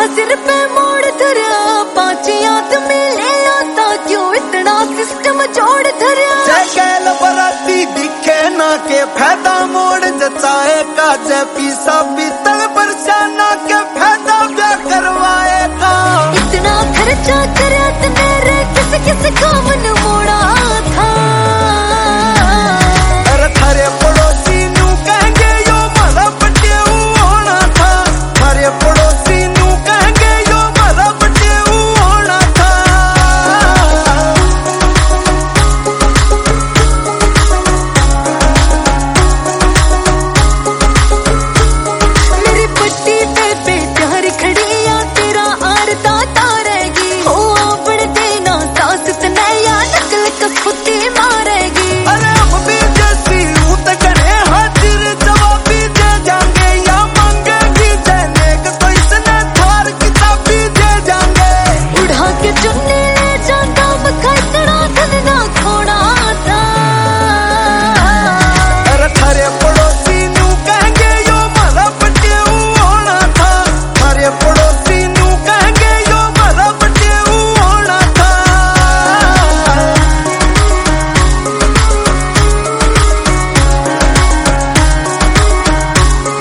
सिर पे मोड़ धरा, 5 आदमी ले आता, क्यों इतना सिस्टम जोड़ धरा। जैल बराती दिखे ना के फायदा मोड़ जचाए का, जय पीसा पीतल बरसाना के फायदा ब्याह करवाएगा। इतना खर्चा करे तो मेरे किस किस काम न मोड़ा था। अरे थारे पड़ोसी नू कहेंगे यो मारा बटेऊ होना था, थारे पड़ोसी नू कहेंगे यो मारा बटेऊ होना था। मेरी पट्टी पे प्यार खड़ी या तेरा आरता तारेगी, हो आपड़ देना सास तनैया नकल कसूती मारेगी। अरे हम भी जैसी उत करे हाजिर जवाबी दे जाएंगे, या मांगेगी जैनेक तो इसने थार किताबी दे जाएंगे। उड़ा के चुन्नी ले जाता मखा, इतना धंधा खोड़ा था। अरे थारे पड़ोसी नू कहेंगे यो मारा बटेऊ होना था, थारे पड़ोसी नू कहेंगे यो मारा बटेऊ होना था।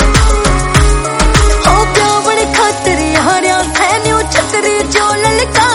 ओ प्यावण खातर हारिया खैन्यू छतरी जो ललका